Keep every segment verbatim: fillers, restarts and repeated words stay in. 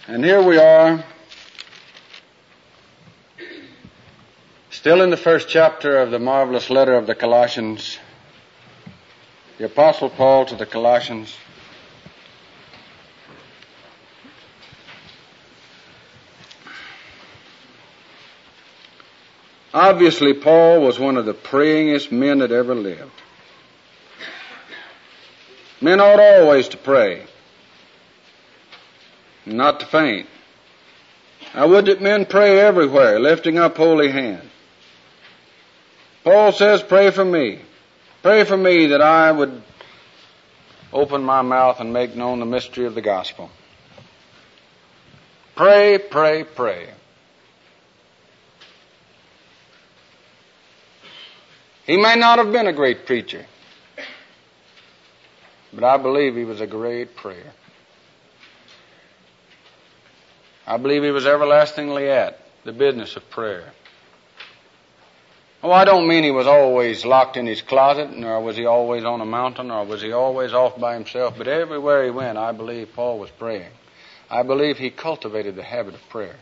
And here we are, still in the first chapter of the marvelous letter of the Colossians, the Apostle Paul to the Colossians. Obviously, Paul was one of the prayingest men that ever lived. Men ought always to pray, not to faint. I would that men pray everywhere, lifting up holy hands. Paul says, pray for me. Pray for me that I would open my mouth and make known the mystery of the gospel. Pray, pray, pray. He may not have been a great preacher, but I believe he was a great prayer. I believe he was everlastingly at the business of prayer. Oh, I don't mean he was always locked in his closet, nor was he always on a mountain, or was he always off by himself, but everywhere he went, I believe Paul was praying. I believe he cultivated the habit of prayer.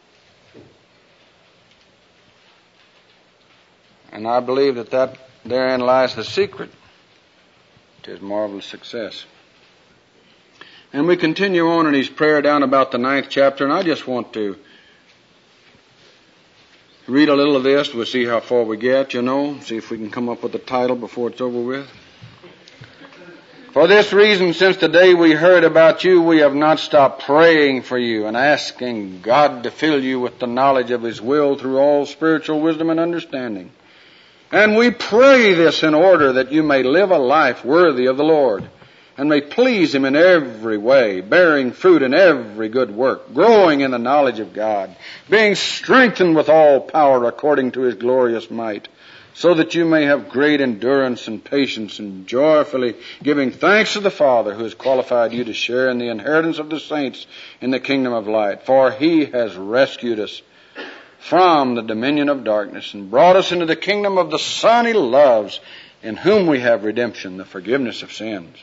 And I believe that, that therein lies the secret to his marvelous success. And we continue on in his prayer down about the ninth chapter, and I just want to read a little of this. We'll see how far we get, you know, see if we can come up with a title before it's over with. For this reason, since the day we heard about you, we have not stopped praying for you and asking God to fill you with the knowledge of His will through all spiritual wisdom and understanding. And we pray this in order that you may live a life worthy of the Lord, and may please Him in every way, bearing fruit in every good work, growing in the knowledge of God, being strengthened with all power according to His glorious might, so that you may have great endurance and patience, and joyfully giving thanks to the Father who has qualified you to share in the inheritance of the saints in the kingdom of light. For He has rescued us from the dominion of darkness and brought us into the kingdom of the Son He loves, in whom we have redemption, the forgiveness of sins.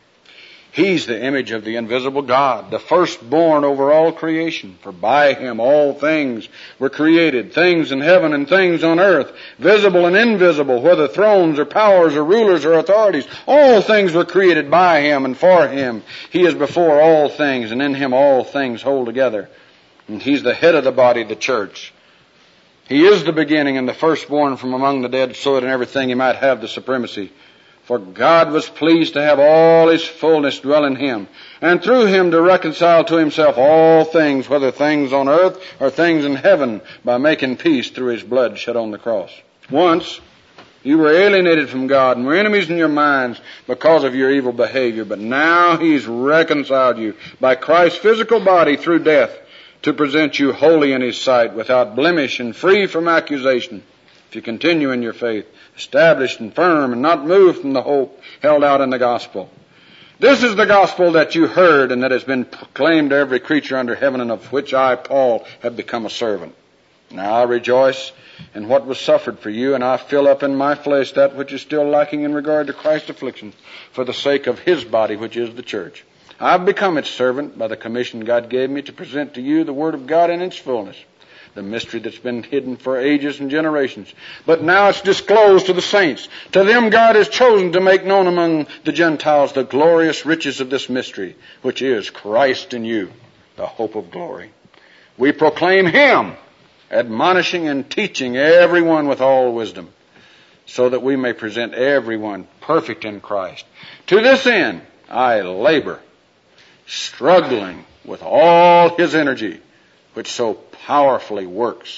He's the image of the invisible God, the firstborn over all creation. For by Him all things were created, things in heaven and things on earth, visible and invisible, whether thrones or powers or rulers or authorities. All things were created by Him and for Him. He is before all things, and in Him all things hold together. And He's the head of the body, the church. He is the beginning and the firstborn from among the dead, so that in everything He might have the supremacy. For God was pleased to have all His fullness dwell in Him, and through Him to reconcile to Himself all things, whether things on earth or things in heaven, by making peace through His blood shed on the cross. Once you were alienated from God and were enemies in your minds because of your evil behavior, but now He's reconciled you by Christ's physical body through death, to present you holy in His sight, without blemish and free from accusation, if you continue in your faith, established and firm, and not moved from the hope held out in the gospel. This is the gospel that you heard, and that has been proclaimed to every creature under heaven, and of which I, Paul, have become a servant. Now I rejoice in what was suffered for you, and I fill up in my flesh that which is still lacking in regard to Christ's affliction, for the sake of His body, which is the church. I've become its servant by the commission God gave me to present to you the Word of God in its fullness, the mystery that's been hidden for ages and generations. But now it's disclosed to the saints. To them God has chosen to make known among the Gentiles the glorious riches of this mystery, which is Christ in you, the hope of glory. We proclaim Him, admonishing and teaching everyone with all wisdom, so that we may present everyone perfect in Christ. To this end I labor, struggling with all His energy, which so powerfully works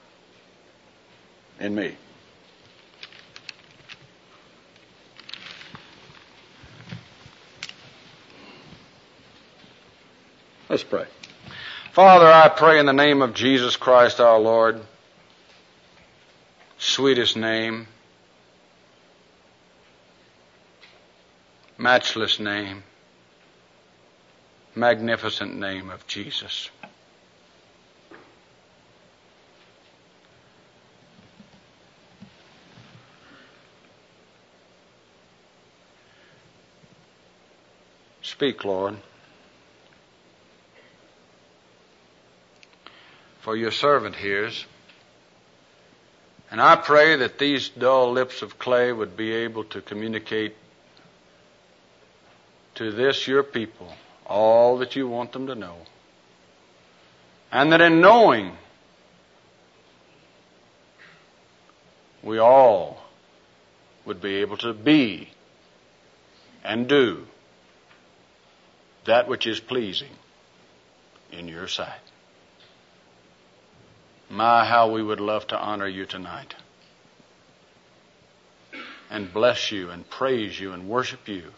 in me. Let's pray. Father, I pray in the name of Jesus Christ our Lord, sweetest name, matchless name, magnificent name of Jesus. Speak, Lord. for your servant hears. And I pray that these dull lips of clay would be able to communicate to this, your people, all that you want them to know. And that in knowing, we all would be able to be and do that which is pleasing in your sight. My, how we would love to honor you tonight and bless you and praise you and worship you.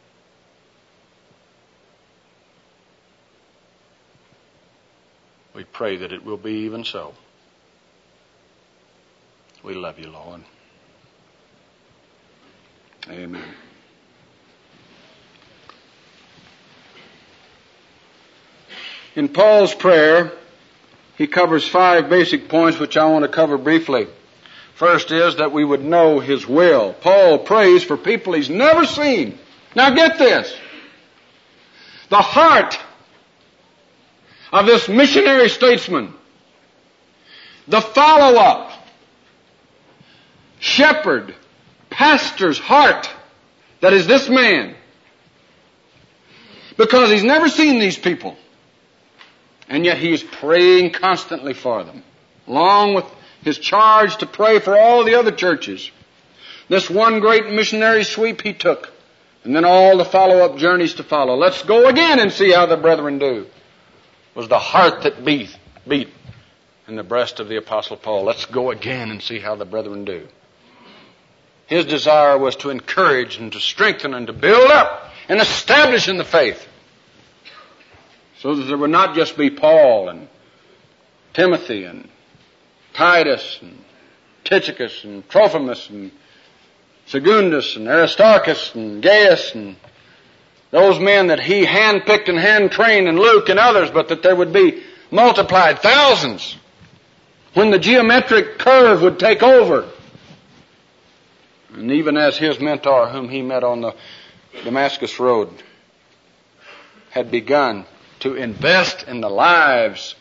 We pray that it will be even so. We love you, Lord. Amen. In Paul's prayer, he covers five basic points which I want to cover briefly. First is that we would know his will. Paul prays for people he's never seen. Now get this. The heart of this missionary statesman, the follow-up, shepherd, pastor's heart that is this man, because he's never seen these people, and yet he is praying constantly for them, along with his charge to pray for all the other churches. This one great missionary sweep he took, and then all the follow-up journeys to follow. Let's go again and see how the brethren do. Was the heart that beat, beat in the breast of the Apostle Paul. Let's go again and see how the brethren do. His desire was to encourage and to strengthen and to build up and establish in the faith, so that there would not just be Paul and Timothy and Titus and Tychicus and Trophimus and Secundus and Aristarchus and Gaius and those men that he handpicked and hand-trained, and Luke and others, but that there would be multiplied thousands when the geometric curve would take over. And even as his mentor, whom he met on the Damascus Road, had begun to invest in the lives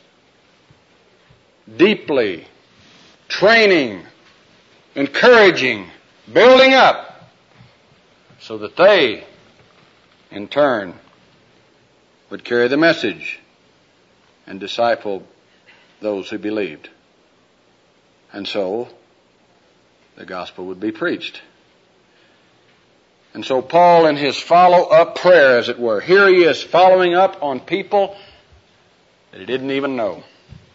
deeply, training, encouraging, building up, so that they, in turn, would carry the message and disciple those who believed. And so, the gospel would be preached. And so Paul, in his follow-up prayer, as it were, here he is following up on people that he didn't even know.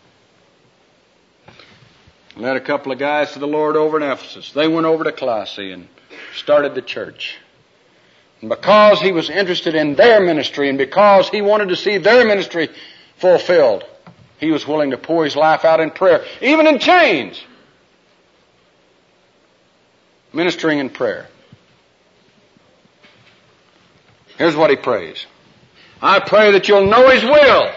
Led a couple of guys to the Lord over in Ephesus. They went over to Colossae and started the church. And because he was interested in their ministry and because he wanted to see their ministry fulfilled, he was willing to pour his life out in prayer, even in chains, ministering in prayer. Here's what he prays. I pray that you'll know his will.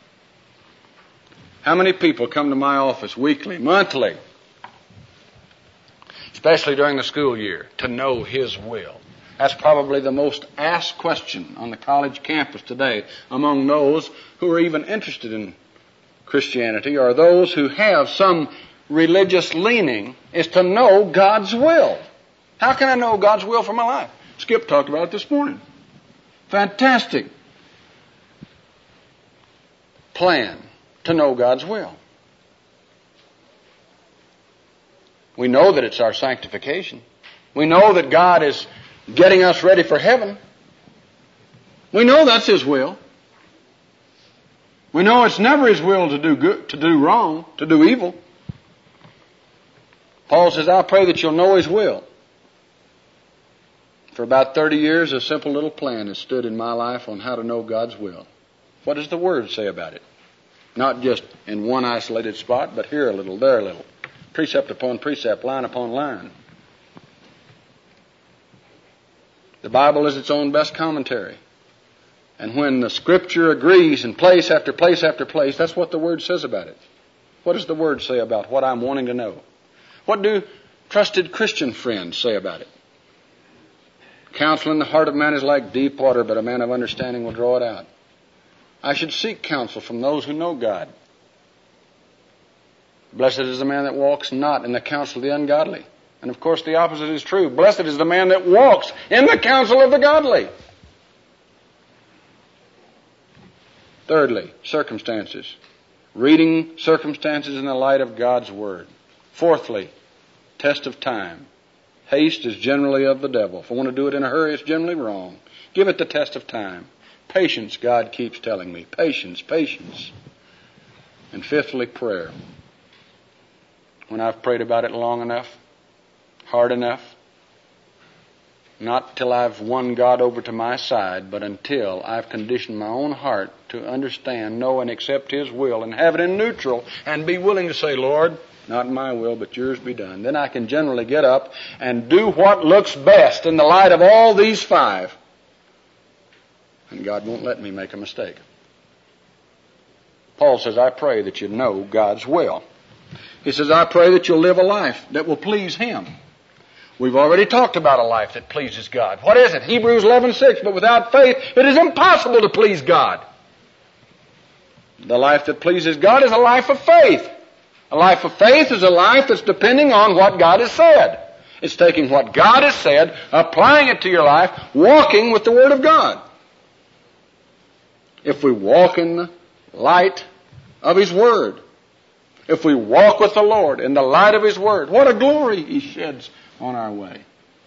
How many people come to my office weekly, monthly, especially during the school year, to know his will? That's probably the most asked question on the college campus today among those who are even interested in Christianity, or those who have some religious leaning, is to know God's will. How can I know God's will for my life? Skip talked about it this morning. Fantastic plan to know God's will. We know that it's our sanctification. We know that God is getting us ready for heaven. We know that's his will. We know it's never his will to do good, to do wrong, to do evil. Paul says, I pray that you'll know his will. For about thirty years, a simple little plan has stood in my life on how to know God's will. What does the Word say about it? Not just in one isolated spot, but here a little, there a little. Precept upon precept, line upon line. The Bible is its own best commentary. And when the Scripture agrees in place after place after place, that's what the Word says about it. What does the Word say about what I'm wanting to know? What do trusted Christian friends say about it? Counsel in the heart of man is like deep water, but a man of understanding will draw it out. I should seek counsel from those who know God. Blessed is the man that walks not in the counsel of the ungodly. And of course the opposite is true. Blessed is the man that walks in the counsel of the godly. Thirdly, circumstances. Reading circumstances in the light of God's Word. Fourthly, test of time. Haste is generally of the devil. If I want to do it in a hurry, it's generally wrong. Give it the test of time. Patience, God keeps telling me. Patience, patience. And fifthly, prayer. When I've prayed about it long enough, hard enough, not till I've won God over to my side, but until I've conditioned my own heart to understand, know, and accept His will and have it in neutral and be willing to say, Lord, not my will, but yours be done. Then I can generally get up and do what looks best in the light of all these five. And God won't let me make a mistake. Paul says, I pray that you know God's will. He says, I pray that you'll live a life that will please Him. We've already talked about a life that pleases God. What is it? Hebrews eleven six, but without faith it is impossible to please God. The life that pleases God is a life of faith. A life of faith is a life that's depending on what God has said. It's taking what God has said, applying it to your life, walking with the Word of God. If we walk in the light of His Word, if we walk with the Lord in the light of His Word, what a glory He sheds on our way.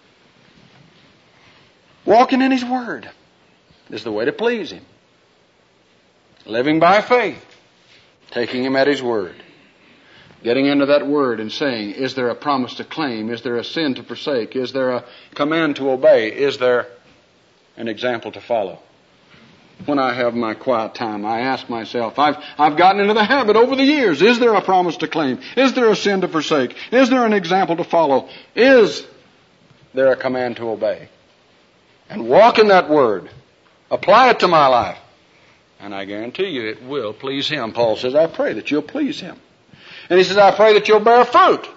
Walking in His Word is the way to please Him. Living by faith, taking Him at His Word. Getting into that Word and saying, is there a promise to claim? Is there a sin to forsake? Is there a command to obey? Is there an example to follow? When I have my quiet time, I ask myself, I've, I've gotten into the habit over the years. Is there a promise to claim? Is there a sin to forsake? Is there an example to follow? Is there a command to obey? And walk in that Word. Apply it to my life. And I guarantee you it will please Him. Paul says, I pray that you'll please Him. And he says, I pray that you'll bear fruit.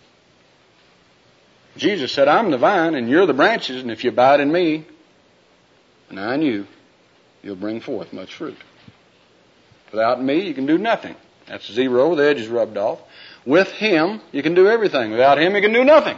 Jesus said, I'm the vine and you're the branches, and if you abide in me, and I in you, you'll bring forth much fruit. Without me, you can do nothing. That's zero, the edge is rubbed off. With Him, you can do everything. Without Him, you can do nothing.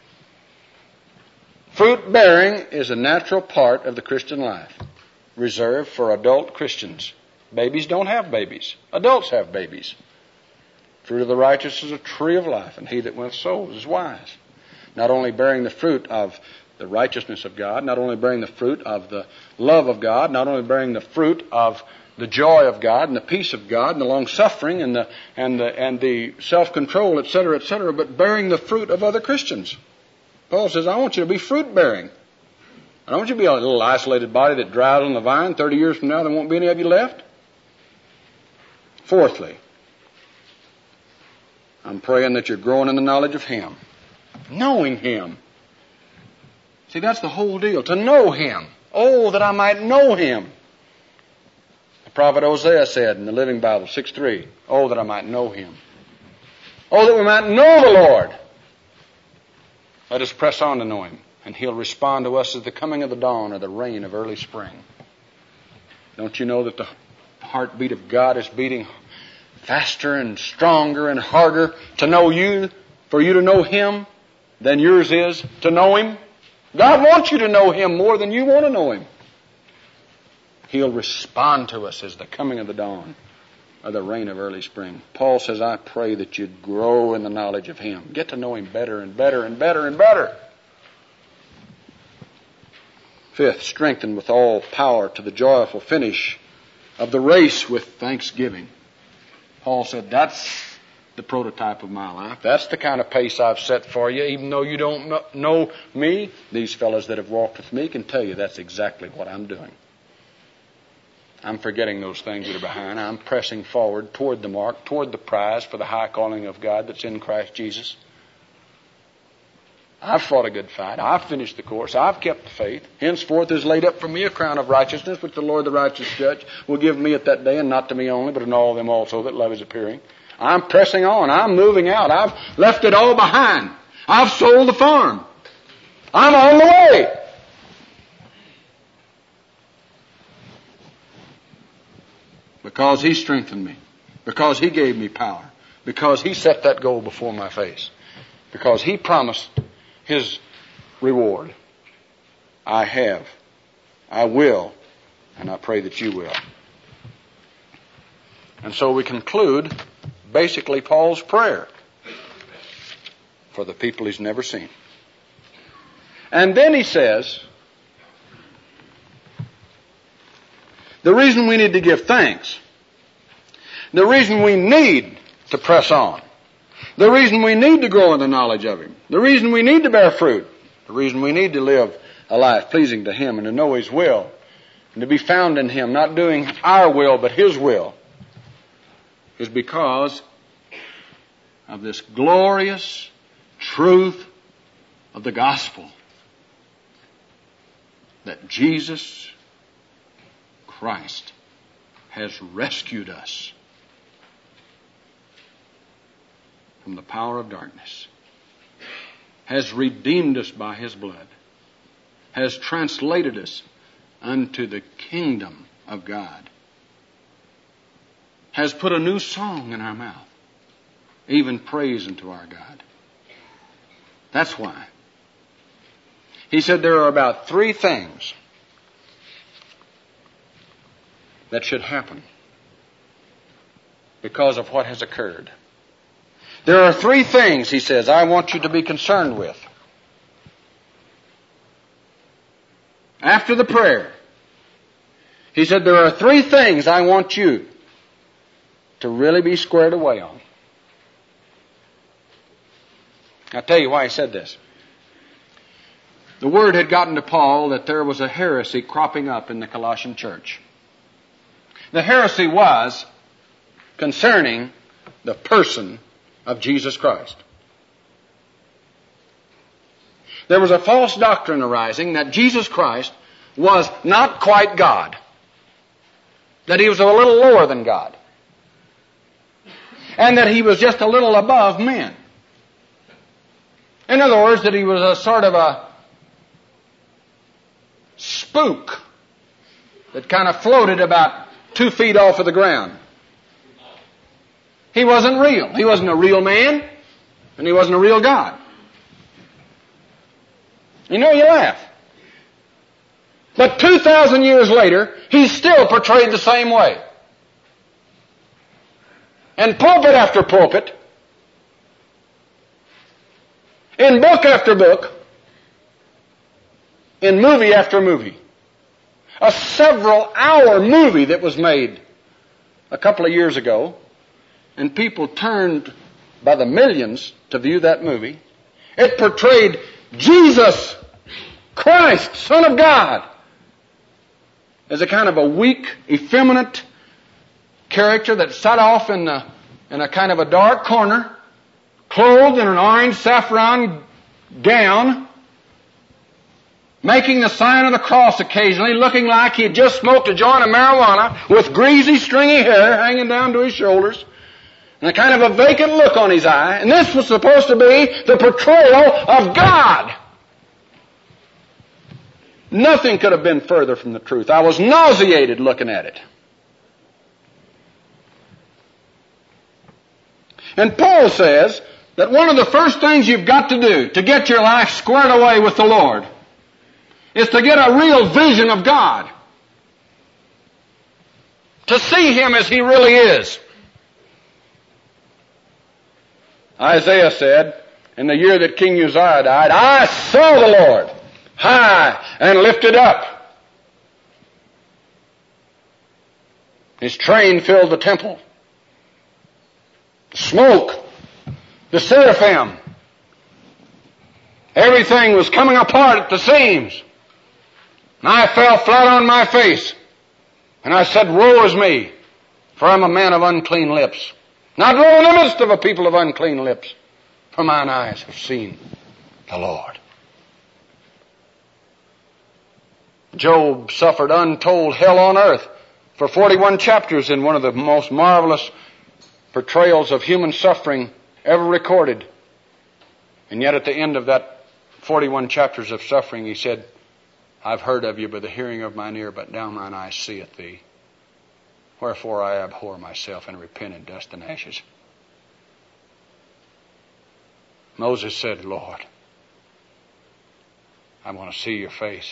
Fruit bearing is a natural part of the Christian life, reserved for adult Christians. Babies don't have babies. Adults have babies. Fruit of the righteous is a tree of life, and he that winneth souls is wise. Not only bearing the fruit of the righteousness of God, not only bearing the fruit of the love of God, not only bearing the fruit of the joy of God and the peace of God and the long-suffering and the and the and the self-control, et cetera, et cetera, but bearing the fruit of other Christians. Paul says, I want you to be fruit-bearing. I don't want you to be a little isolated body that dries on the vine. Thirty years from now, there won't be any of you left. Fourthly, I'm praying that you're growing in the knowledge of Him. Knowing Him. See, that's the whole deal. To know Him. Oh, that I might know Him. The prophet Hosea said in the Living Bible, six three, oh, that I might know Him. Oh, that we might know the Lord. Let us press on to know Him, and He'll respond to us as the coming of the dawn or the rain of early spring. Don't you know that the heartbeat of God is beating faster and stronger and harder to know you, for you to know Him, than yours is to know Him? God wants you to know Him more than you want to know Him. He'll respond to us as the coming of the dawn or the rain of early spring. Paul says, I pray that you grow in the knowledge of Him. Get to know Him better and better and better and better. Fifth, strengthen with all power to the joyful finish of the race with thanksgiving. Paul said, that's the prototype of my life. That's the kind of pace I've set for you. Even though you don't know me, these fellows that have walked with me can tell you that's exactly what I'm doing. I'm forgetting those things that are behind. I'm pressing forward toward the mark, toward the prize for the high calling of God that's in Christ Jesus. I've fought a good fight. I've finished the course. I've kept the faith. Henceforth is laid up for me a crown of righteousness, which the Lord the righteous judge will give me at that day, and not to me only, but in all them also that love is appearing. I'm pressing on. I'm moving out. I've left it all behind. I've sold the farm. I'm on the way. Because He strengthened me. Because He gave me power. because He set that goal before my face. Because He promised His reward. I have. I will. And I pray that you will. And so we conclude basically Paul's prayer for the people he's never seen. And then he says, the reason we need to give thanks, the reason we need to press on, the reason we need to grow in the knowledge of Him, the reason we need to bear fruit, the reason we need to live a life pleasing to Him and to know His will, and to be found in Him, not doing our will but His will, is because of this glorious truth of the gospel that Jesus Christ has rescued us from the power of darkness, has redeemed us by His blood, has translated us unto the kingdom of God, has put a new song in our mouth, even praise unto our God. That's why. He said there are about three things that should happen because of what has occurred. There are three things, he says, I want you to be concerned with. After the prayer, he said there are three things I want you to really be squared away on. I'll tell you why he said this. The word had gotten to Paul that there was a heresy cropping up in the Colossian church. The heresy was concerning the person of Jesus Christ. There was a false doctrine arising that Jesus Christ was not quite God, that He was a little lower than God, and that He was just a little above men. In other words, that He was a sort of a spook that kind of floated about two feet off of the ground. He wasn't real. He wasn't a real man, and He wasn't a real God. You know, you laugh. But two thousand years later, He's still portrayed the same way. And pulpit after pulpit, in book after book, in movie after movie, a several hour movie that was made a couple of years ago, and people turned by the millions to view that movie. It portrayed Jesus Christ, Son of God, as a kind of a weak, effeminate character that sat off in a, in a kind of a dark corner, clothed in an orange saffron gown, making the sign of the cross occasionally, looking like he had just smoked a joint of marijuana, with greasy, stringy hair hanging down to his shoulders, and a kind of a vacant look on his eye. And this was supposed to be the portrayal of God. Nothing could have been further from the truth. I was nauseated looking at it. And Paul says that one of the first things you've got to do to get your life squared away with the Lord is to get a real vision of God. To see Him as He really is. Isaiah said, in the year that King Uzziah died, I saw the Lord high and lifted up. His train filled the temple. Smoke, the seraphim, everything was coming apart at the seams. And I fell flat on my face. And I said, woe is me, for I'm a man of unclean lips. Not dwell in the midst of a people of unclean lips, for mine eyes have seen the Lord. Job suffered untold hell on earth for forty-one chapters in one of the most marvelous portrayals of human suffering ever recorded. And yet at the end of that forty-one chapters of suffering, he said, I've heard of you by the hearing of mine ear, but now mine eye seeth thee. Wherefore I abhor myself and repent in dust and ashes. Moses said, Lord, I want to see your face.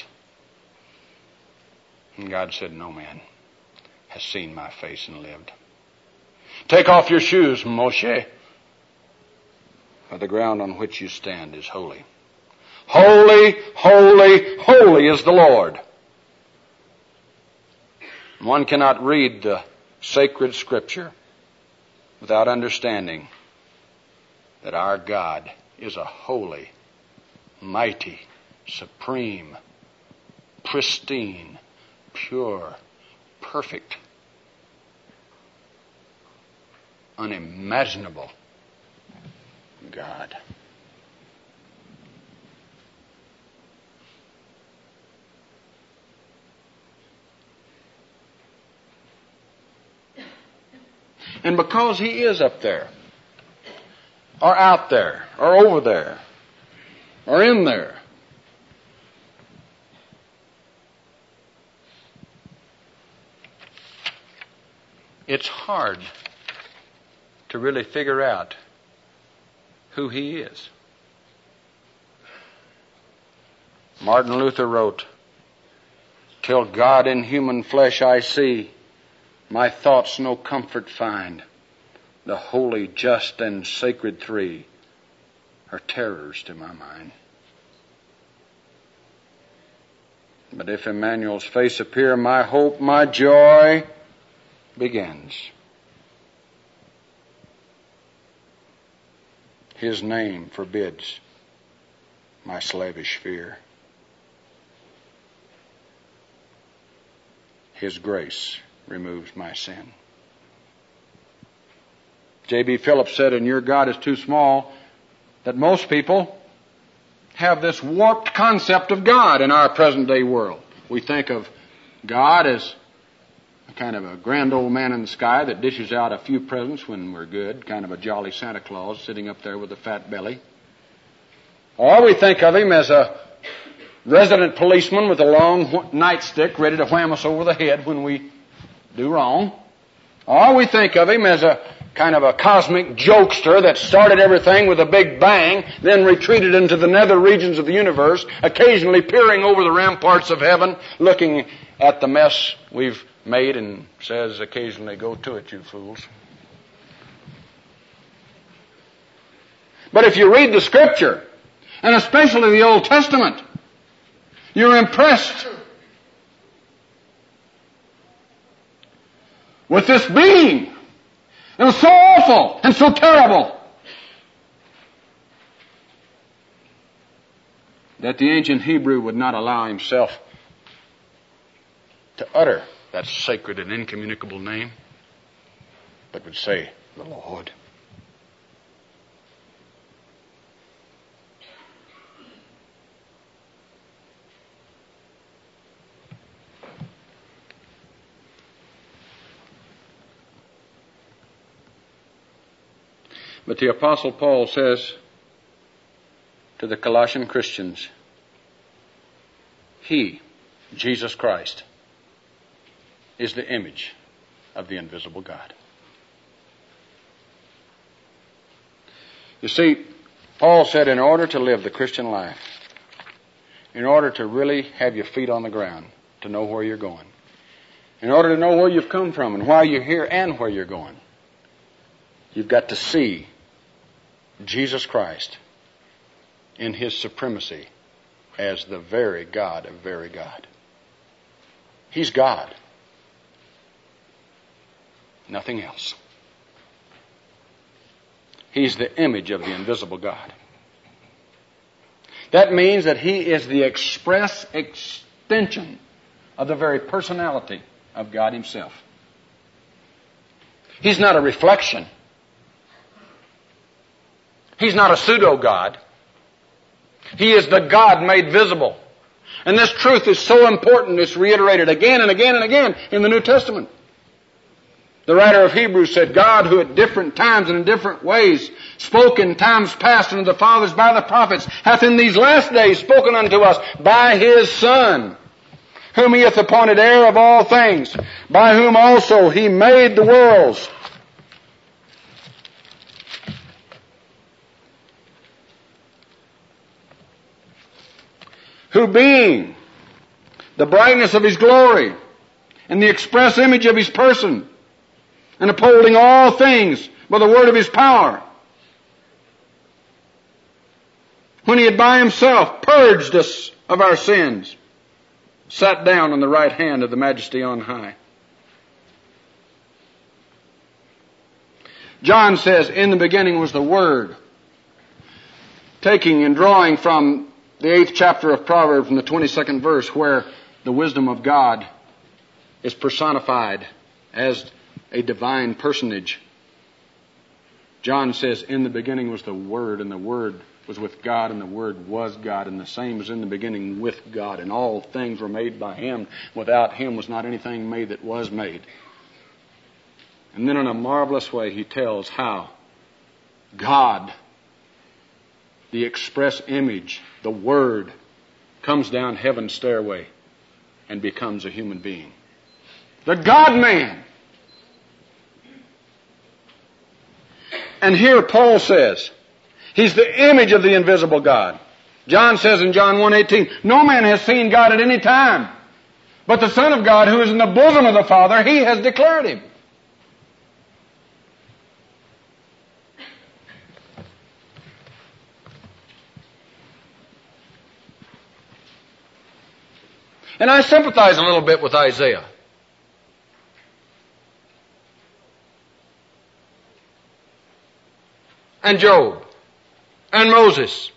And God said, no man has seen my face and lived. Take off your shoes, Moshe, for the ground on which you stand is holy. Holy, holy, holy is the Lord. One cannot read the sacred Scripture without understanding that our God is a holy, mighty, supreme, pristine, pure, perfect, unimaginable God. And because He is up there, or out there, or over there, or in there, it's hard to really figure out who He is. Martin Luther wrote, till God in human flesh I see, my thoughts no comfort find. The holy, just, and sacred three are terrors to my mind. But if Emmanuel's face appear, my hope, my joy begins. His name forbids my slavish fear. His grace removes my sin. J B Phillips said, and your God is too small, that most people have this warped concept of God in our present day world. We think of God as a kind of a grand old man in the sky that dishes out a few presents when we're good, kind of a jolly Santa Claus sitting up there with a fat belly. Or we think of Him as a resident policeman with a long nightstick ready to wham us over the head when we do wrong. Or we think of Him as a kind of a cosmic jokester that started everything with a big bang, then retreated into the nether regions of the universe, occasionally peering over the ramparts of heaven, looking at the mess we've made, and says occasionally, go to it, you fools. But if you read the Scripture, and especially the Old Testament, you're impressed with this being. It was so awful and so terrible that the ancient Hebrew would not allow himself to utter that sacred and incommunicable name, but would say, the Lord. But the Apostle Paul says to the Colossian Christians, He, Jesus Christ, is the image of the invisible God. You see, Paul said in order to live the Christian life, in order to really have your feet on the ground, to know where you're going, in order to know where you've come from and why you're here and where you're going, you've got to see Jesus Christ in His supremacy as the very God of very God. He's God. Nothing else. He's the image of the invisible God. That means that He is the express extension of the very personality of God Himself. He's not a reflection. He's not a pseudo-God. He is the God made visible. And this truth is so important, it's reiterated again and again and again in the New Testament. The writer of Hebrews said, God, who at different times and in different ways spoke in times past unto the fathers by the prophets, hath in these last days spoken unto us by His Son, whom He hath appointed heir of all things, by whom also He made the worlds. who being the brightness of His glory and the express image of His person, and upholding all things by the word of His power, when He had by Himself purged us of our sins, sat down on the right hand of the Majesty on high. John says, in the beginning was the Word, taking and drawing from the eighth chapter of Proverbs in the twenty-second verse, where the wisdom of God is personified as a divine personage. John says, in the beginning was the Word, and the Word was with God, and the Word was God, and the same was in the beginning with God, and all things were made by Him. Without Him was not anything made that was made. And then in a marvelous way He tells how God, the express image, the Word, comes down heaven's stairway and becomes a human being. The God-man. And here Paul says, He's the image of the invisible God. John says in John one eighteen, no man has seen God at any time, but the Son of God, who is in the bosom of the Father, He has declared Him. And I sympathize a little bit with Isaiah. And Job. And Moses.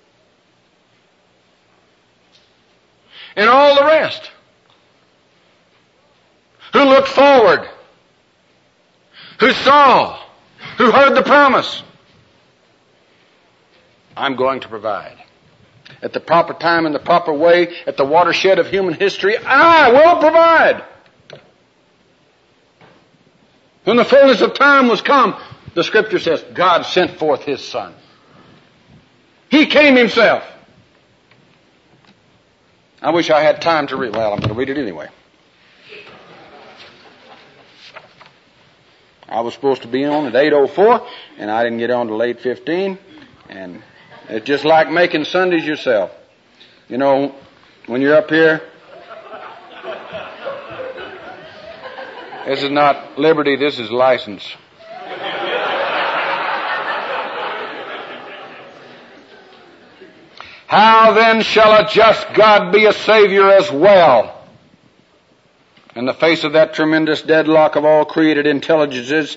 And all the rest. Who looked forward. Who saw. Who heard the promise. I'm going to provide. At the proper time, in the proper way, at the watershed of human history, I will provide. When the fullness of time was come, the Scripture says, God sent forth His Son. He came Himself. I wish I had time to read. Well, I'm going to read it anyway. I was supposed to be on at eight oh four, and I didn't get on till eight fifteen, and it's just like making Sundays yourself. You know, when you're up here, this is not liberty, this is license. How then shall a just God be a Savior as well? In the face of that tremendous deadlock of all created intelligences,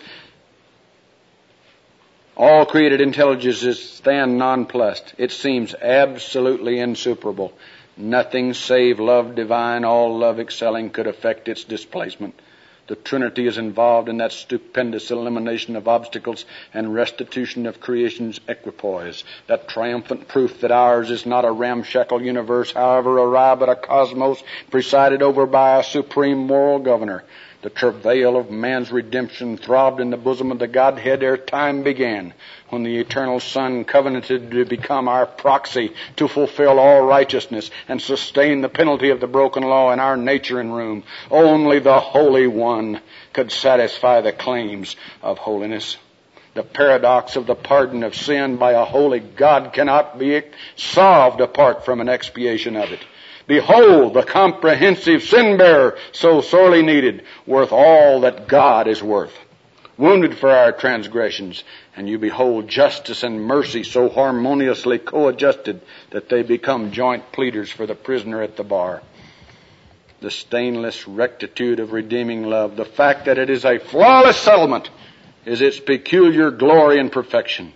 all created intelligences stand nonplussed. It seems absolutely insuperable. Nothing save love divine, all love excelling, could effect its displacement. The Trinity is involved in that stupendous elimination of obstacles and restitution of creation's equipoise. That triumphant proof that ours is not a ramshackle universe, however awry, but a cosmos presided over by a supreme moral governor. The travail of man's redemption throbbed in the bosom of the Godhead ere time began, when the eternal Son covenanted to become our proxy, to fulfill all righteousness and sustain the penalty of the broken law in our nature and room. Only the Holy One could satisfy the claims of holiness. The paradox of the pardon of sin by a holy God cannot be solved apart from an expiation of it. Behold, the comprehensive sin-bearer, so sorely needed, worth all that God is worth. Wounded for our transgressions, and you behold justice and mercy so harmoniously co-adjusted that they become joint pleaders for the prisoner at the bar. The stainless rectitude of redeeming love, the fact that it is a flawless settlement, is its peculiar glory and perfection.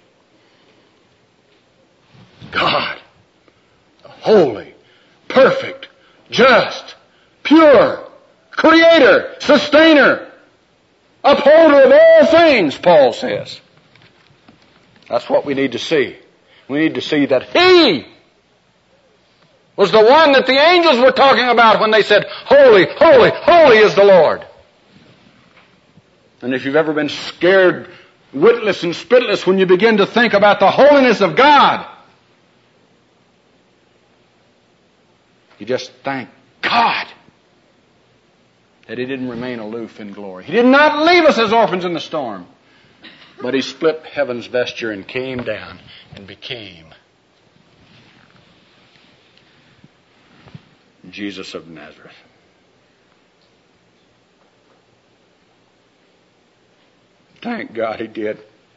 God, holy, perfect, just, pure, creator, sustainer, upholder of all things, Paul says. That's what we need to see. We need to see that He was the one that the angels were talking about when they said, holy, holy, holy is the Lord. And if you've ever been scared witless and spitless when you begin to think about the holiness of God, you just thank God that He didn't remain aloof in glory. He did not leave us as orphans in the storm, but He split heaven's vesture and came down and became Jesus of Nazareth. Thank God he did.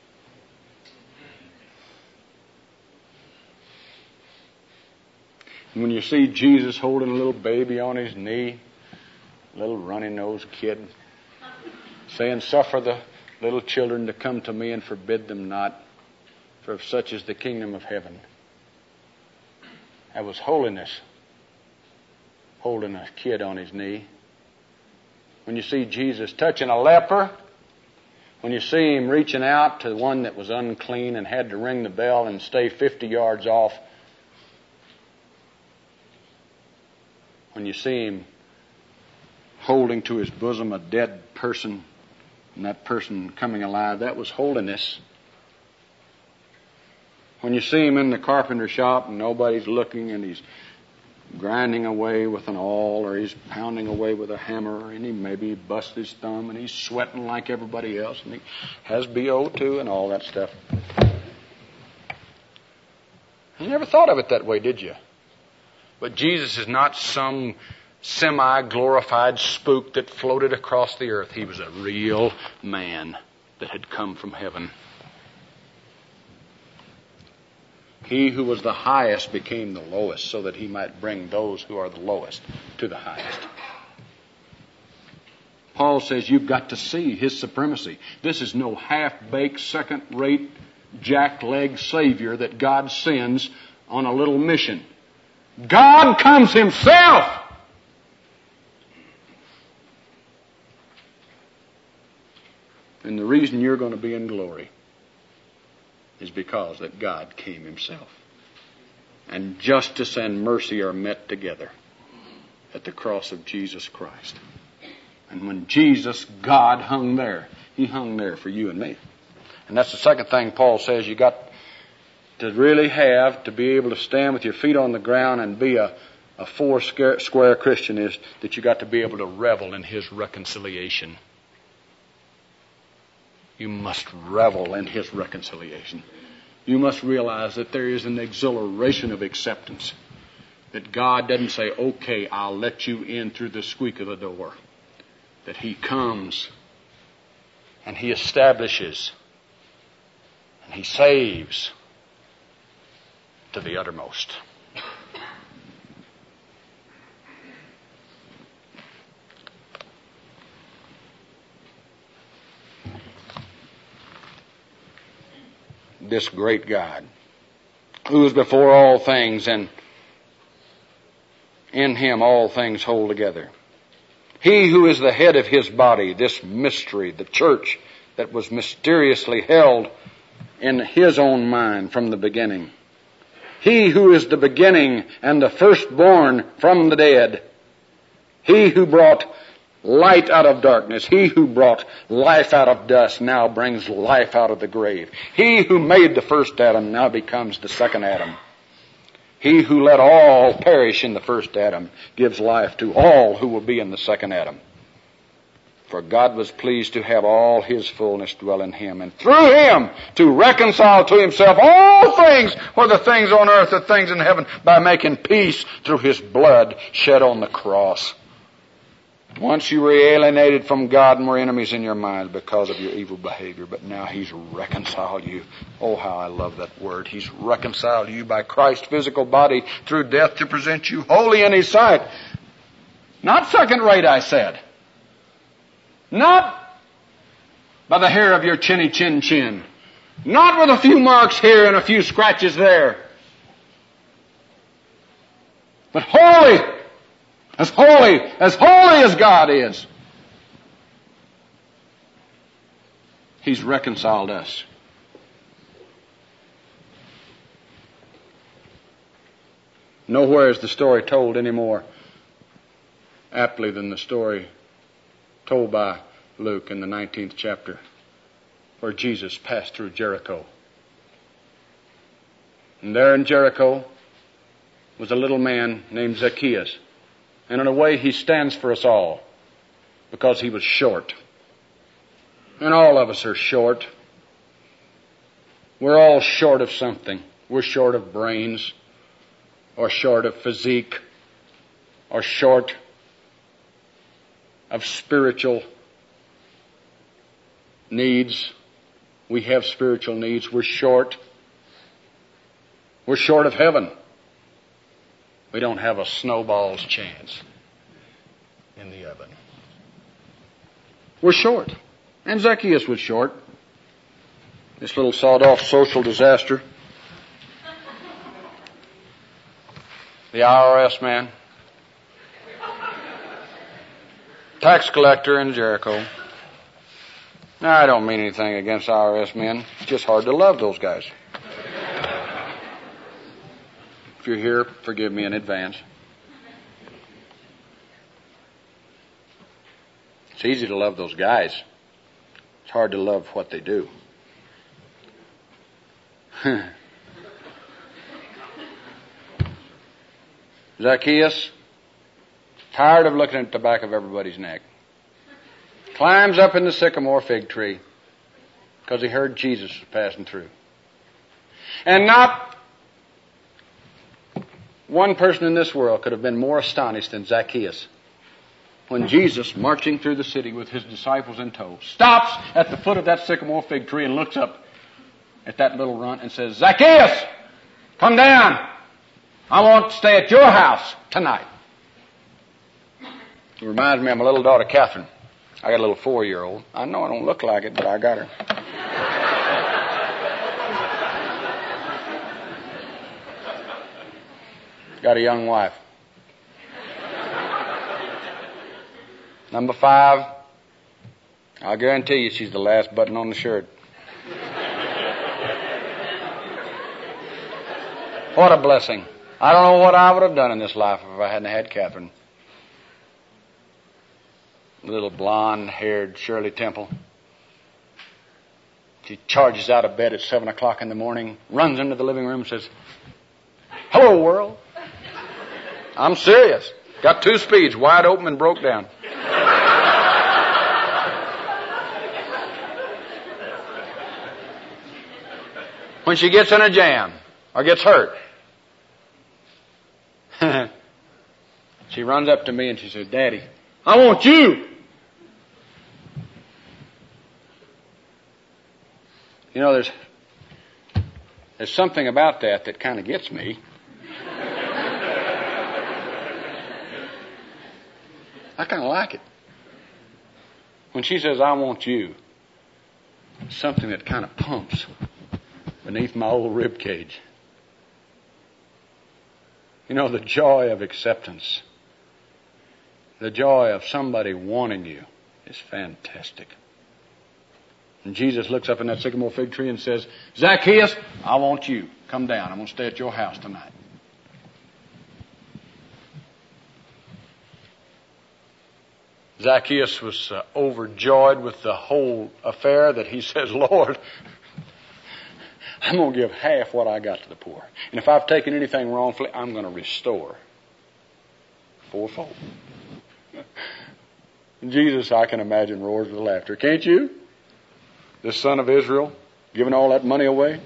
When you see Jesus holding a little baby on his knee, a little runny-nosed kid, saying, "Suffer the little children to come to me and forbid them not, for of such is the kingdom of heaven." That was holiness, holding a kid on his knee. When you see Jesus touching a leper, when you see him reaching out to one that was unclean and had to ring the bell and stay fifty yards off, when you see him holding to his bosom a dead person and that person coming alive, that was holiness. When you see him in the carpenter shop and nobody's looking and he's grinding away with an awl or he's pounding away with a hammer and he maybe busts his thumb and he's sweating like everybody else and he has B O too and all that stuff. You never thought of it that way, did you? But Jesus is not some semi-glorified spook that floated across the earth. He was a real man that had come from heaven. He who was the highest became the lowest so that he might bring those who are the lowest to the highest. Paul says you've got to see his supremacy. This is no half-baked, second-rate, jack-leg Savior that God sends on a little mission. God comes himself. And the reason you're going to be in glory is because that God came himself. And justice and mercy are met together at the cross of Jesus Christ. And when Jesus, God, hung there, he hung there for you and me. And that's the second thing Paul says you got to really have to be able to stand with your feet on the ground and be a, a four square, square Christian is that you got to be able to revel in his reconciliation. You must revel in his reconciliation. You must realize that there is an exhilaration of acceptance. That God doesn't say, "Okay, I'll let you in through the squeak of the door." That he comes and he establishes and he saves to the uttermost. This great God, who is before all things, and in him all things hold together. He who is the head of his body, this mystery, the church that was mysteriously held in his own mind from the beginning. He who is the beginning and the firstborn from the dead. He who brought light out of darkness. He who brought life out of dust now brings life out of the grave. He who made the first Adam now becomes the second Adam. He who let all perish in the first Adam gives life to all who will be in the second Adam. For God was pleased to have all his fullness dwell in him, and through him to reconcile to himself all things, whether things on earth or things in heaven, by making peace through his blood shed on the cross. Once you were alienated from God and were enemies in your mind because of your evil behavior, but now he's reconciled you. Oh, how I love that word. He's reconciled you by Christ's physical body through death to present you holy in his sight. Not second rate, I said. Not by the hair of your chinny chin chin. Not with a few marks here and a few scratches there. But holy. As holy, as holy as God is. He's reconciled us. Nowhere is the story told any more aptly than the story told by Luke in the nineteenth chapter, where Jesus passed through Jericho. And there in Jericho was a little man named Zacchaeus. And in a way, he stands for us all, because he was short. And all of us are short. We're all short of something. We're short of brains, or short of physique, are short of spiritual needs. We have spiritual needs. We're short. We're short of heaven. We don't have a snowball's chance in the oven. We're short. And Zacchaeus was short. This little sawed-off social disaster. The I R S man. Tax collector in Jericho. Now, I don't mean anything against I R S men. It's just hard to love those guys. If you're here, forgive me in advance. It's easy to love those guys. It's hard to love what they do. Zacchaeus, tired of looking at the back of everybody's neck, climbs up in the sycamore fig tree because he heard Jesus was passing through. And not one person in this world could have been more astonished than Zacchaeus when Jesus, marching through the city with his disciples in tow, stops at the foot of that sycamore fig tree and looks up at that little runt and says, "Zacchaeus, come down. I want to stay at your house tonight." It reminds me of my little daughter, Catherine. I got a little four-year-old. I know I don't look like it, but I got her. Got a young wife. Number five, I'll guarantee you she's the last button on the shirt. What a blessing. I don't know what I would have done in this life if I hadn't had Catherine. Little blonde-haired Shirley Temple. She charges out of bed at seven o'clock in the morning, runs into the living room and says, "Hello, world." I'm serious. Got two speeds, wide open and broke down. When she gets in a jam or gets hurt, she runs up to me and she says, "Daddy, I want you." You know, there's there's something about that that kind of gets me. I kind of like it. When she says, "I want you," it's something that kind of pumps beneath my old rib cage. You know, the joy of acceptance, the joy of somebody wanting you is fantastic. And Jesus looks up in that sycamore fig tree and says, "Zacchaeus, I want you. Come down. I'm going to stay at your house tonight." Zacchaeus was uh, overjoyed with the whole affair that he says, "Lord, I'm going to give half what I got to the poor. And if I've taken anything wrongfully, I'm going to restore fourfold." Jesus, I can imagine, roars with laughter. Can't you? The son of Israel giving all that money away.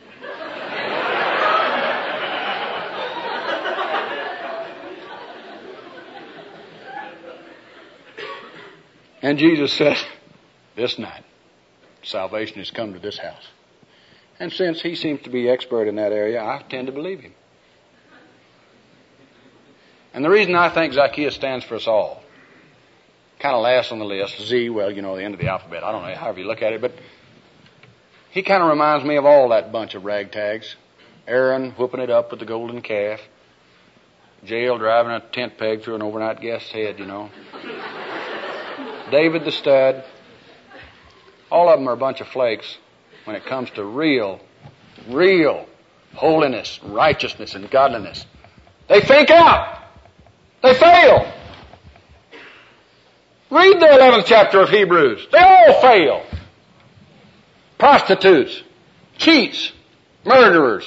And Jesus said, "This night, salvation has come to this house." And since he seems to be expert in that area, I tend to believe him. And the reason I think Zacchaeus stands for us all, kind of last on the list, Z, well, you know, the end of the alphabet, I don't know, however you look at it, but he kind of reminds me of all that bunch of ragtags. Aaron whooping it up with the golden calf. Jael driving a tent peg through an overnight guest's head, you know. David the stud. All of them are a bunch of flakes when it comes to real, real holiness, righteousness, and godliness. They fake out. They fail. Read the eleventh chapter of Hebrews. They all fail. Prostitutes, cheats, murderers.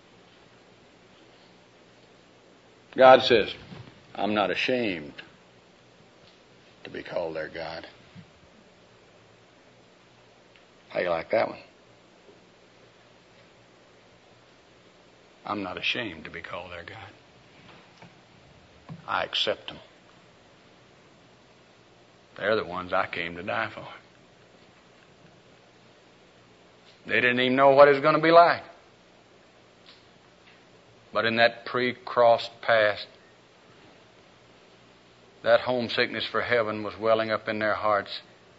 God says, "I'm not ashamed to be called their God." How you like that one? I'm not ashamed to be called their God. I accept them. They're the ones I came to die for. They didn't even know what it was going to be like. But in that pre-crossed past, that homesickness for heaven was welling up in their hearts.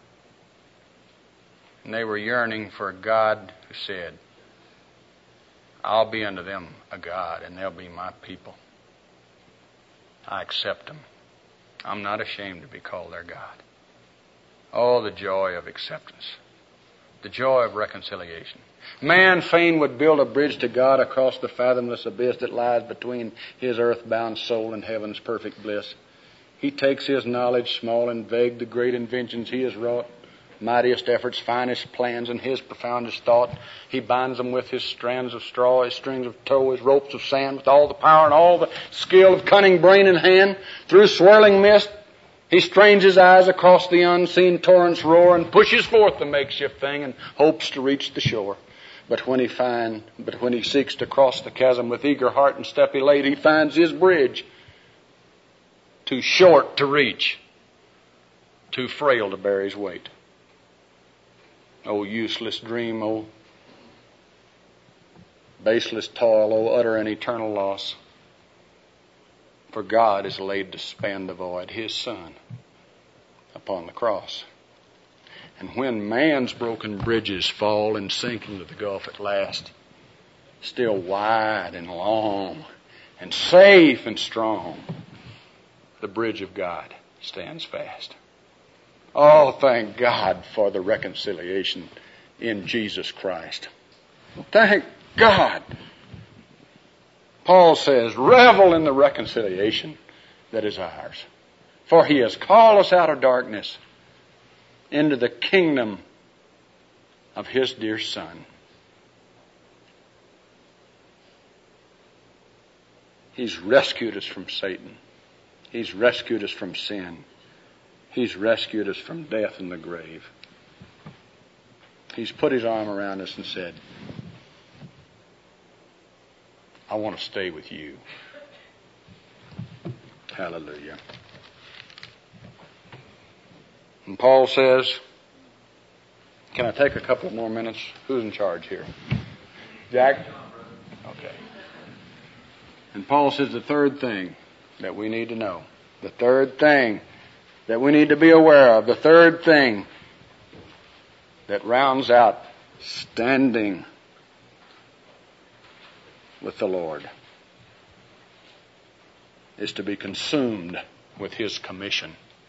And they were yearning for a God who said, I'll be unto them a God, and they'll be my people. I accept them. I'm not ashamed to be called their God. Oh, the joy of acceptance. The joy of reconciliation. Man fain would build a bridge to God across the fathomless abyss that lies between his earthbound soul and heaven's perfect bliss. He takes his knowledge, small and vague, the great inventions he has wrought, mightiest efforts, finest plans, and his profoundest thought. He binds them with his strands of straw, his strings of tow, his ropes of sand, with all the power and all the skill of cunning brain and hand. Through swirling mist, he strains his eyes across the unseen torrent's roar and pushes forth the makeshift thing and hopes to reach the shore. But when he find, but when he seeks to cross the chasm with eager heart and step elate, he finds his bridge too short to reach, too frail to bear his weight. Oh, useless dream, oh, baseless toil, oh, utter and eternal loss. For God is laid to span the void, His Son, upon the cross. And when man's broken bridges fall and sink into the gulf at last, still wide and long and safe and strong, the bridge of God stands fast. Oh, thank God for the reconciliation in Jesus Christ. Thank God. Paul says, revel in the reconciliation that is ours. For He has called us out of darkness into the kingdom of His dear Son. He's rescued us from Satan. He's rescued us from sin. He's rescued us from death and the grave. He's put His arm around us and said, I want to stay with you. Hallelujah. And Paul says, can I take a couple more minutes? Who's in charge here? Jack? Okay. And Paul says the third thing that we need to know, the third thing that we need to be aware of, the third thing that rounds out standing with the Lord is to be consumed with His commission.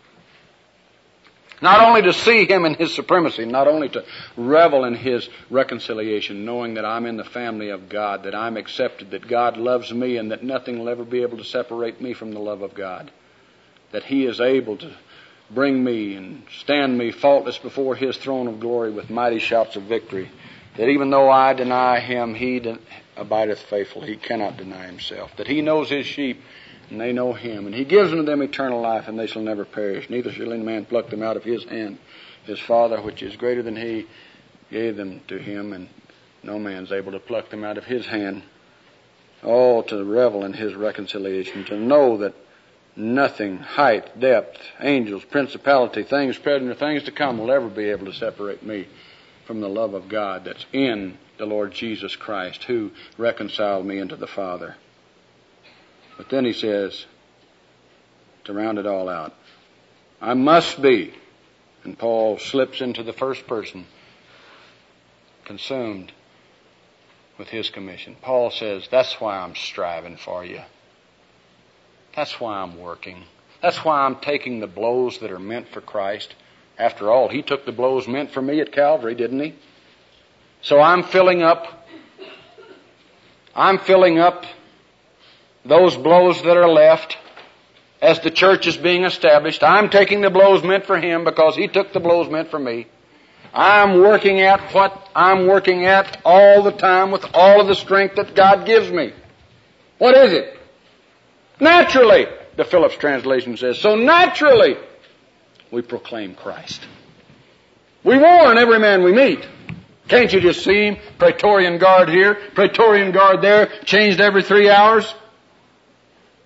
Not only to see Him in His supremacy, not only to revel in His reconciliation, knowing that I'm in the family of God, that I'm accepted, that God loves me, and that nothing will ever be able to separate me from the love of God. That He is able to bring me and stand me faultless before His throne of glory with mighty shouts of victory. That even though I deny Him, He abideth faithful. He cannot deny Himself. That He knows His sheep, and they know Him. And He gives unto them eternal life, and they shall never perish. Neither shall any man pluck them out of His hand. His Father, which is greater than He, gave them to Him, and no man's able to pluck them out of His hand. Oh, to revel in His reconciliation, to know that nothing, height, depth, angels, principality, things present or things to come will ever be able to separate me from the love of God that's in the Lord Jesus Christ, who reconciled me unto the Father. But then he says, to round it all out, I must be, and Paul slips into the first person, consumed with his commission. Paul says, that's why I'm striving for you. That's why I'm working. That's why I'm taking the blows that are meant for Christ. After all, He took the blows meant for me at Calvary, didn't He? So I'm filling up, I'm filling up those blows that are left as the church is being established. I'm taking the blows meant for Him because He took the blows meant for me. I'm working at what I'm working at all the time with all of the strength that God gives me. What is it? Naturally, the Phillips translation says, so naturally we proclaim Christ. We warn every man we meet. Can't you just see him? Praetorian guard here, Praetorian guard there, changed every three hours.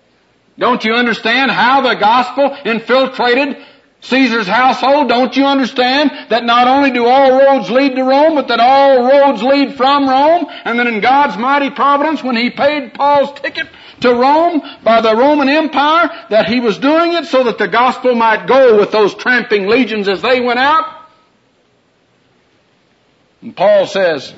Don't you understand how the gospel infiltrated Caesar's household? Don't you understand that not only do all roads lead to Rome, but that all roads lead from Rome? And that in God's mighty providence, when He paid Paul's ticket to Rome by the Roman Empire, that He was doing it so that the gospel might go with those tramping legions as they went out? And Paul says,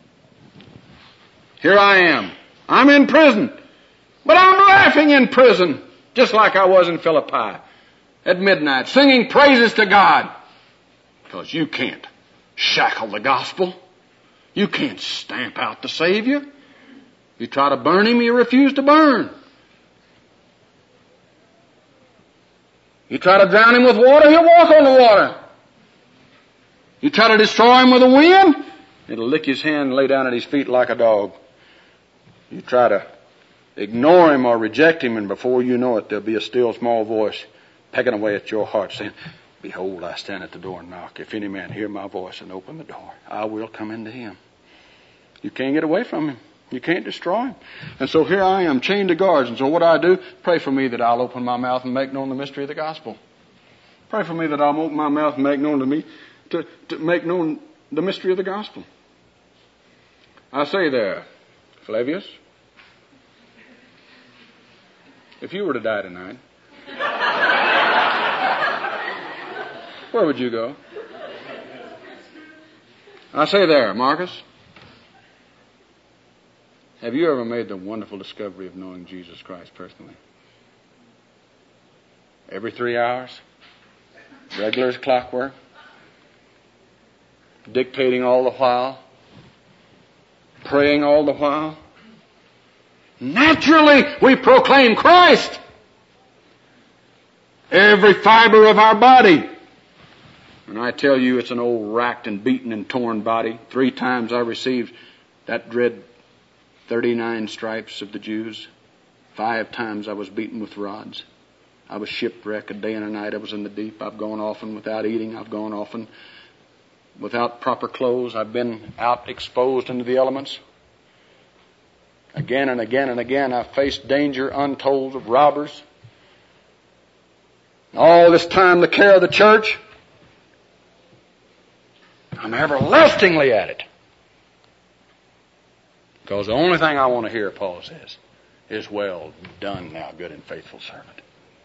here I am. I'm in prison. But I'm laughing in prison, just like I was in Philippi at midnight, singing praises to God. Because you can't shackle the gospel. You can't stamp out the Savior. You try to burn Him, He refused to burn. You try to drown Him with water, He'll walk on the water. You try to destroy Him with a wind, it'll lick His hand and lay down at His feet like a dog. You try to ignore Him or reject Him, and before you know it, there'll be a still small voice pecking away at your heart saying, behold, I stand at the door and knock. If any man hear my voice and open the door, I will come into him. You can't get away from Him. You can't destroy Him. And so here I am, chained to guards. And so what do I do? Pray for me that I'll open my mouth and make known the mystery of the gospel. Pray for me that I'll open my mouth and make known to me, to, to make known the mystery of the gospel. I say there, Flavius, if you were to die tonight, where would you go? I say there, Marcus, have you ever made the wonderful discovery of knowing Jesus Christ personally? Every three hours, regular as clockwork, dictating all the while, praying all the while. Naturally, we proclaim Christ. Every fiber of our body. And I tell you, it's an old racked and beaten and torn body. Three times I received that dread thirty-nine stripes of the Jews. Five times I was beaten with rods. I was shipwrecked a day and a night. I was in the deep. I've gone often without eating. I've gone often without proper clothes. I've been out exposed into the elements. Again and again and again I've faced danger untold of robbers. All this time the care of the church, I'm everlastingly at it. Because the only thing I want to hear, Paul says, is well done, thou good and faithful servant.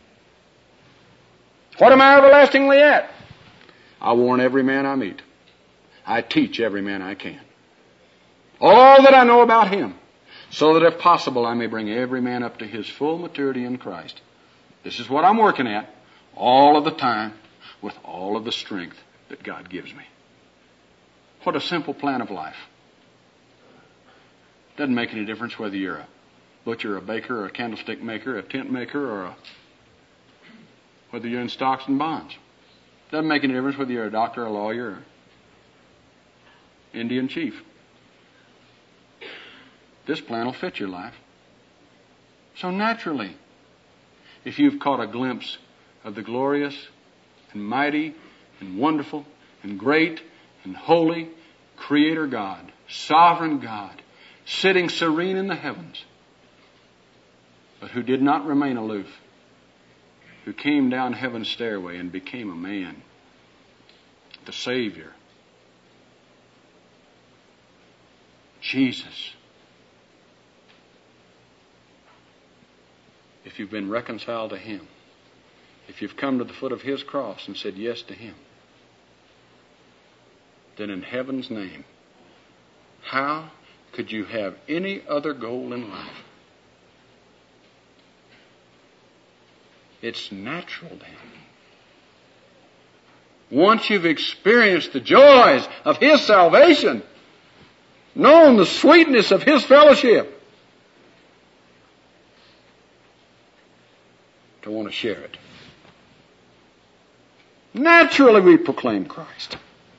What am I everlastingly at? I warn every man I meet. I teach every man I can. All that I know about Him, so that if possible I may bring every man up to his full maturity in Christ. This is what I'm working at all of the time with all of the strength that God gives me. What a simple plan of life. Doesn't make any difference whether you're a butcher, a baker, or a candlestick maker, a tent maker, or a, whether you're in stocks and bonds. Doesn't make any difference whether you're a doctor, a lawyer, or Indian chief. This plan will fit your life. So naturally, if you've caught a glimpse of the glorious and mighty and wonderful and great and holy Creator God, sovereign God, sitting serene in the heavens, but who did not remain aloof, who came down heaven's stairway and became a man, the Savior, Jesus. If you've been reconciled to Him, if you've come to the foot of His cross and said yes to Him, then in heaven's name, how could you have any other goal in life? It's natural then. Once you've experienced the joys of His salvation, known the sweetness of His fellowship, to want to share it. Naturally we proclaim Christ.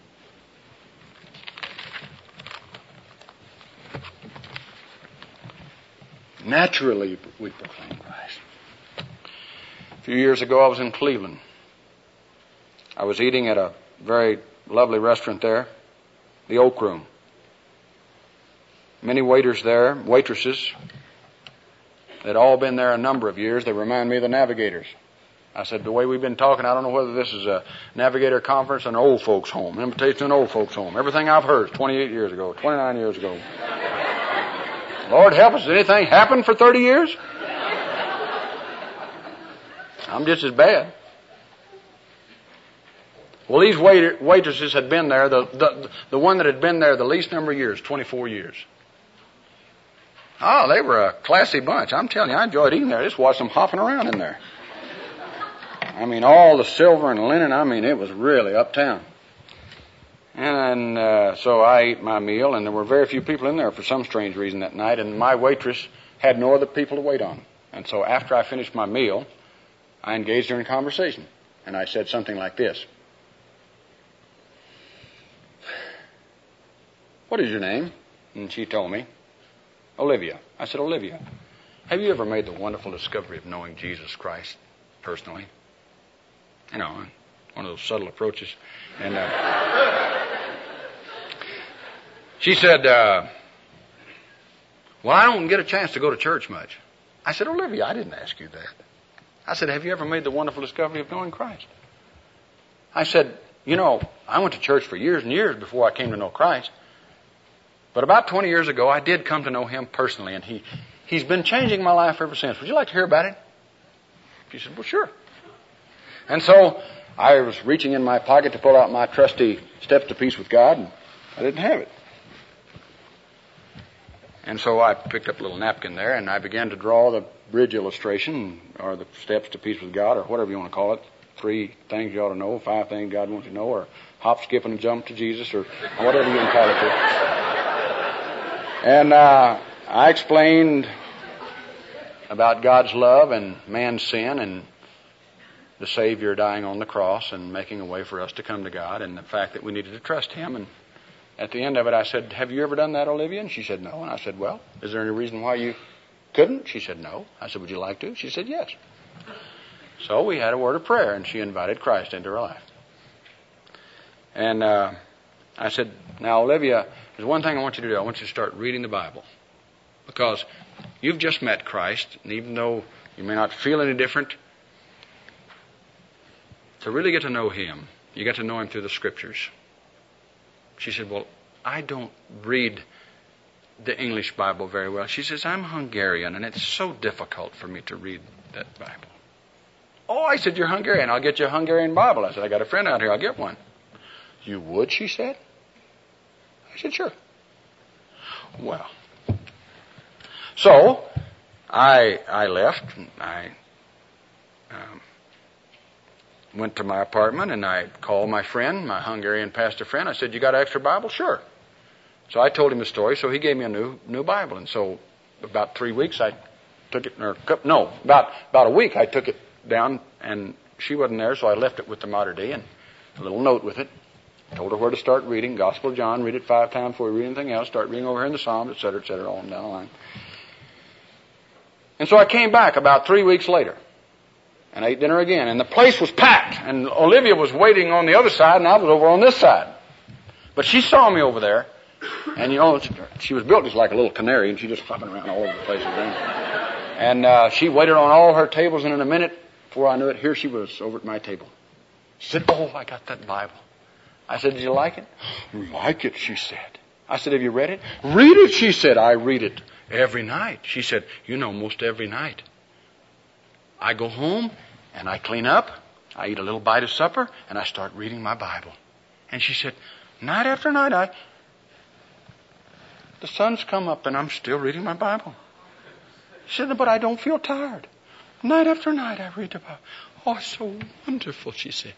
Naturally we proclaim Christ. A few years ago I was in Cleveland. I was eating at a very lovely restaurant there, the Oak Room. Many waiters there, waitresses. They'd all been there a number of years. They remind me of the Navigators. I said, the way we've been talking, I don't know whether this is a Navigator conference or an old folks home, invitation to an old folks home. Everything I've heard is twenty-eight years ago, twenty-nine years ago. Lord help us, did anything happen for thirty years? I'm just as bad. Well, these waiter, waitresses had been there, the, the, the one that had been there the least number of years, twenty-four years. Oh, they were a classy bunch. I'm telling you, I enjoyed eating there. I just watched them hopping around in there. I mean, all the silver and linen, I mean, it was really uptown. And uh, so I ate my meal, and there were very few people in there for some strange reason that night, and my waitress had no other people to wait on. And so after I finished my meal, I engaged her in conversation, and I said something like this. What is your name? And she told me, Olivia. I said, Olivia, have you ever made the wonderful discovery of knowing Jesus Christ personally? You know, one of those subtle approaches. And uh, she said, uh, well, I don't get a chance to go to church much. I said, Olivia, I didn't ask you that. I said, have you ever made the wonderful discovery of knowing Christ? I said, you know, I went to church for years and years before I came to know Christ. But about twenty years ago, I did come to know Him personally, and he, He's been changing my life ever since. Would you like to hear about it? She said, well, sure. And so I was reaching in my pocket to pull out my trusty Steps to Peace with God, and I didn't have it. And so I picked up a little napkin there, and I began to draw the bridge illustration, or the Steps to Peace with God, or whatever you want to call it. Three things you ought to know, five things God wants you to know, or hop, skip, and jump to Jesus, or whatever you want to call it. And uh, I explained about God's love and man's sin and the Savior dying on the cross and making a way for us to come to God, and the fact that we needed to trust Him. And at the end of it, I said, have you ever done that, Olivia? And she said, no. And I said, well, is there any reason why you couldn't? She said, no. I said, would you like to? She said, yes. So we had a word of prayer, and she invited Christ into her life. And uh, I said, now, Olivia, there's one thing I want you to do. I want you to start reading the Bible. Because you've just met Christ, and even though you may not feel any different, to really get to know Him, you get to know Him through the Scriptures. She said, well, I don't read the English Bible very well. She says, I'm Hungarian, and it's so difficult for me to read that Bible. Oh, I said, you're Hungarian. I'll get you a Hungarian Bible. I said, I got a friend out here. I'll get one. You would, she said. I said, sure. Well, so I I left. I um, went to my apartment, and I called my friend, my Hungarian pastor friend. I said, you got an extra Bible? Sure. So I told him the story, so he gave me a new new Bible. And so about three weeks I took it, or no, about, about a week I took it down, and she wasn't there, so I left it with the Mater Dei and a little note with it. Told her where to start reading. Gospel of John, read it five times before you read anything else. Start reading over here in the Psalms, et cetera, et cetera, on down the line. And so I came back about three weeks later, and I ate dinner again, and the place was packed, and Olivia was waiting on the other side, and I was over on this side. But she saw me over there, and you know, she was built just like a little canary, and she just hopping around all over the place. And uh, she waited on all her tables, and in a minute, before I knew it, here she was over at my table. She said, oh, I got that Bible. I said, did you like it? Like it, she said. I said, have you read it? Read it, she said. I read it every night. She said, you know, most every night. I go home, and I clean up, I eat a little bite of supper, and I start reading my Bible. And she said, night after night, I... the sun's come up, and I'm still reading my Bible. She said, but I don't feel tired. Night after night, I read the Bible. Oh, it's so wonderful, she said.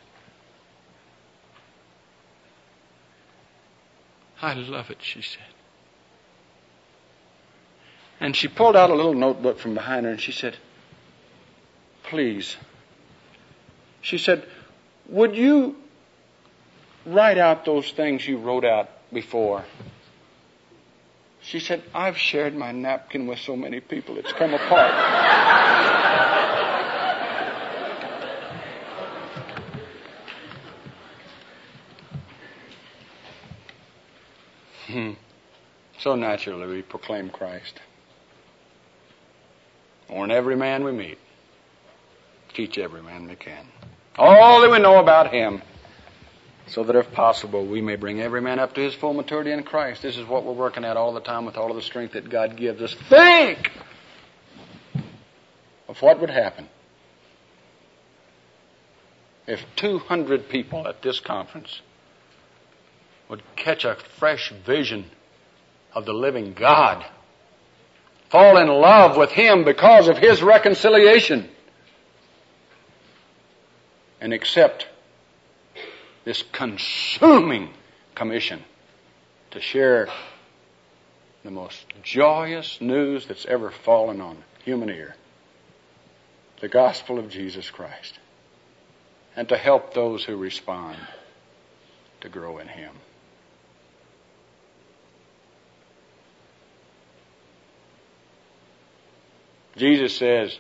I love it, she said. And she pulled out a little notebook from behind her, and she said, please. She said, would you write out those things you wrote out before? She said, I've shared my napkin with so many people, it's come apart. Hmm. So naturally we proclaim Christ. Warn every man we meet. Teach every man we can. All that we know about Him, so that if possible, we may bring every man up to his full maturity in Christ. This is what we're working at all the time with all of the strength that God gives us. Think of what would happen if two hundred people at this conference would catch a fresh vision of the living God, fall in love with Him because of His reconciliation, and accept this consuming commission to share the most joyous news that's ever fallen on human ear, the gospel of Jesus Christ, and to help those who respond to grow in Him. Jesus says,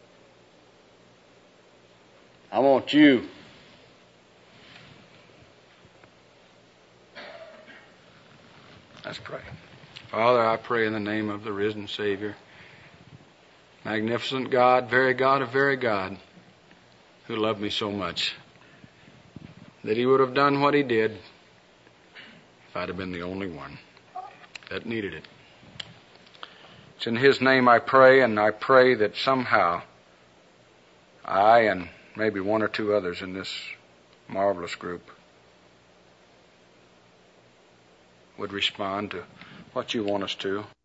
I want you Let's pray. Father, I pray in the name of the risen Savior, magnificent God, very God of very God, who loved me so much, that He would have done what He did if I'd have been the only one that needed it. It's in His name I pray, and I pray that somehow I and maybe one or two others in this marvelous group would respond to what you want us to.